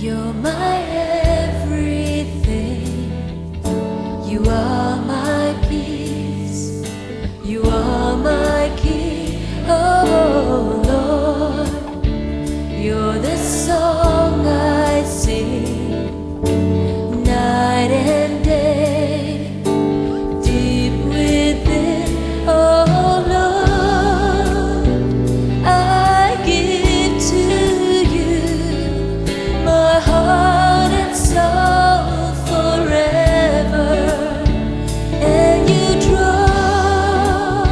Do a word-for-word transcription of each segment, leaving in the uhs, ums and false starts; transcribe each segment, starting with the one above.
You're my everything. You are my peace. You are my key. Oh Lord, you're the song I sing night and day, deep within. Oh Lord, I give to you my heart and soul forever, and you draw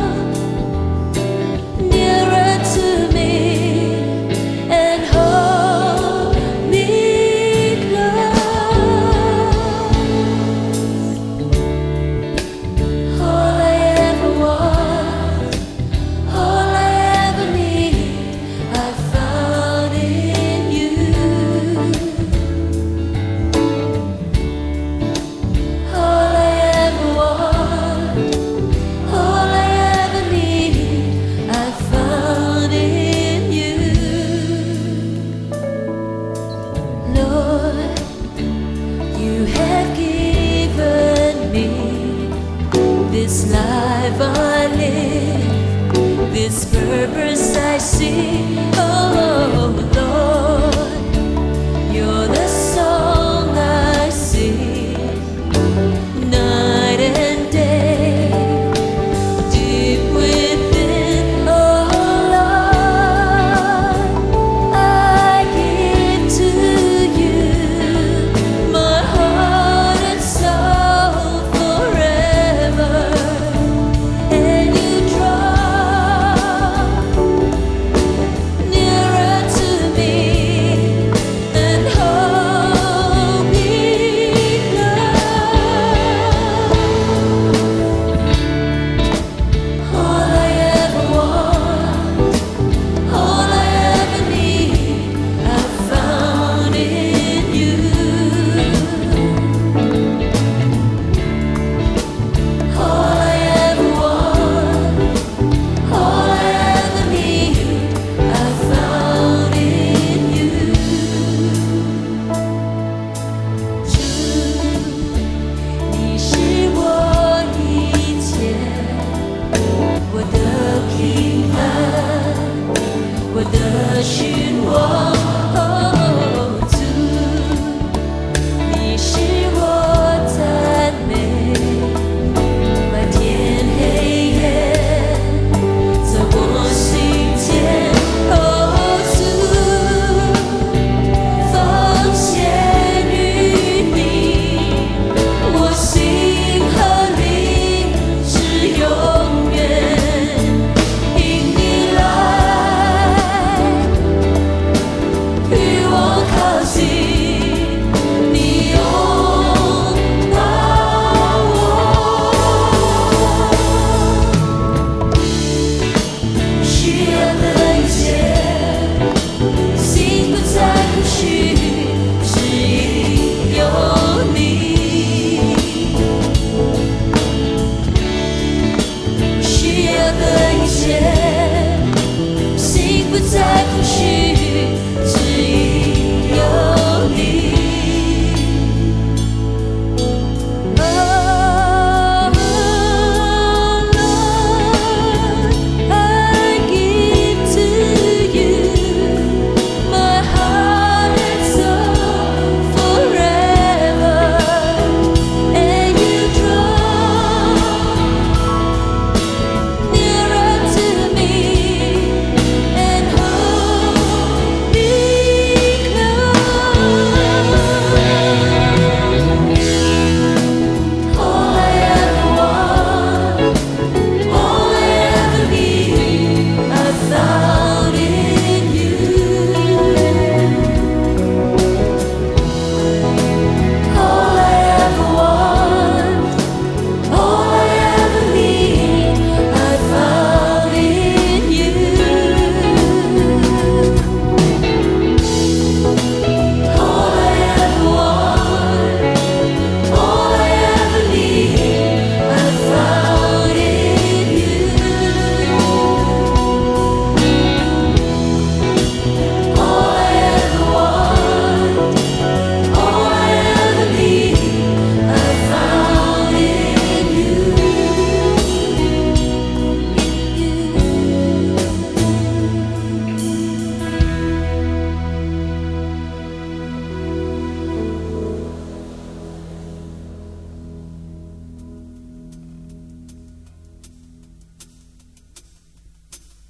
nearer to me and hold me close. All I ever want, all I ever need, I found in you. All I ever want, all I ever need, I found in you. Lord, you have given me this life I live, this purpose I see.